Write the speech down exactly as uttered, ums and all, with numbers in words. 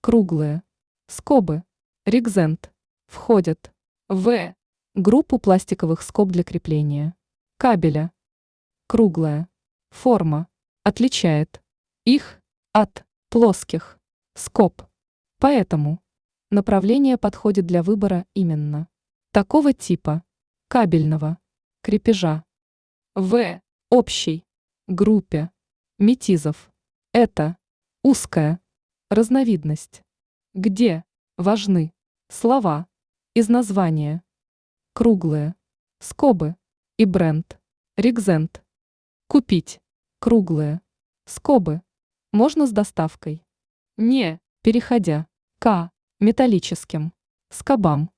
круглые, скобы, регзент, входят в группу пластиковых скоб для крепления кабеля. Круглая форма отличает их от плоских скоб, поэтому направление подходит для выбора именно такого типа кабельного крепежа. В общей группе метизов это узкая разновидность, где важны слова из названия круглые скобы и бренд регзент. Купить круглые скобы можно с доставкой, не переходя к металлическим скобам.